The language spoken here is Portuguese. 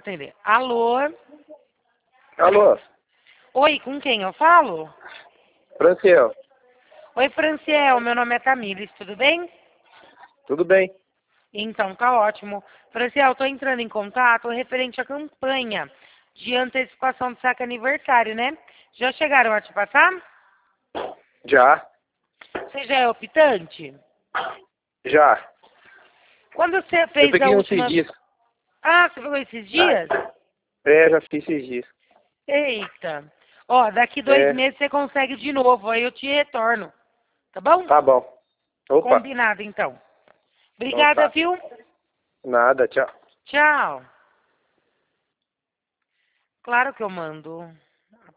atender. Alô? Alô, Oi, com quem eu falo? Franciel, Oi, Franciel, meu nome é Tamires, tudo bem? tudo bem? Então, tá ótimo. Franciel, tô entrando em contato referente à campanha de antecipação do saque aniversário, né? Já chegaram a te passar? Já, Você já é optante? já. Quando você Eu fez a peguei um esses última... dias. Ah, você pegou esses dias? Já fiz esses dias. Eita. Ó, daqui 2 meses você consegue de novo, aí eu te retorno. Tá bom? Tá bom. Opa, Combinado, então. então Obrigada, tá. viu? Nada, tchau. Tchau. Claro que eu mando.